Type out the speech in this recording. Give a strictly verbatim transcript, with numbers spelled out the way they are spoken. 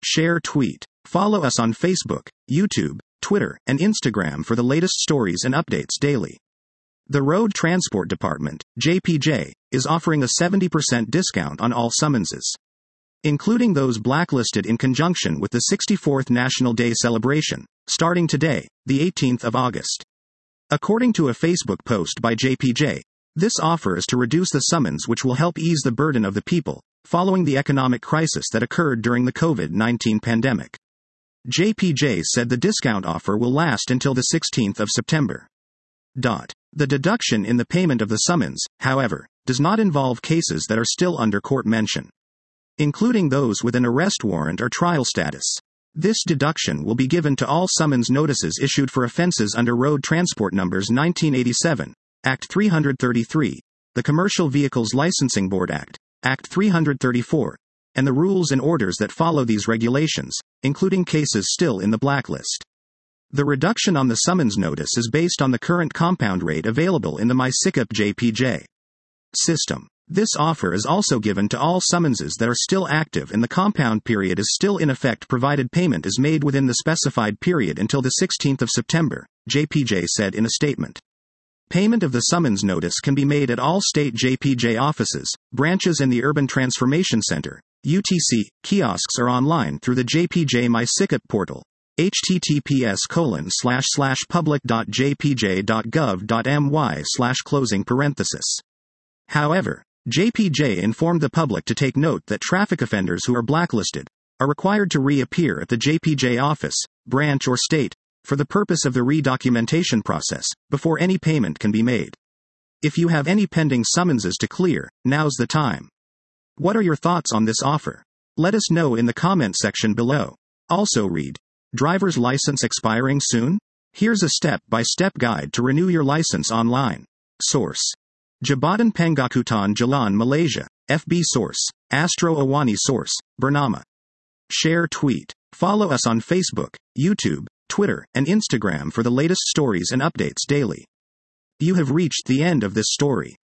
Share tweet. Follow us on Facebook, YouTube, Twitter, and Instagram for the latest stories and updates daily. The Road Transport Department, J P J, is offering a seventy percent discount on all summonses, including those blacklisted in conjunction with the sixty-fourth National Day celebration, starting today, the eighteenth of August. According to a Facebook post by J P J, this offer is to reduce the summons, which will help ease the burden of the people, following the economic crisis that occurred during the COVID nineteen pandemic. J P J said the discount offer will last until the sixteenth of September. Dot. The deduction in the payment of the summons, however, does not involve cases that are still under court mention, including those with an arrest warrant or trial status. This deduction will be given to all summons notices issued for offenses under Road Transport Numbers nineteen eighty-seven, Act three thirty-three, the Commercial Vehicles Licensing Board Act, Act three thirty-four, and the rules and orders that follow these regulations, including cases still in the blacklist. The reduction on the summons notice is based on the current compound rate available in the MySICAP J P J system. This offer is also given to all summonses that are still active and the compound period is still in effect, provided payment is made within the specified period until the sixteenth of September, J P J said in a statement. Payment of the summons notice can be made at all state J P J offices, branches, and the Urban Transformation Center, U T C, kiosks, or online through the J P J MySICAP portal, https colon slash slash public dot j p j dot gov dot m y slash closing parenthesis. However, J P J informed the public to take note that traffic offenders who are blacklisted are required to reappear at the J P J office, branch, or state for the purpose of the redocumentation process before any payment can be made. If you have any pending summonses to clear, now's the time. What are your thoughts on this offer? Let us know in the comment section below. Also read, driver's license expiring soon? Here's a step-by-step guide to renew your license online. Source: Jabatan Pengakutan Jalan, Malaysia. F B source: Astro Awani source: Bernama. Share tweet. Follow us on Facebook, YouTube, Twitter, and Instagram for the latest stories and updates daily. You have reached the end of this story.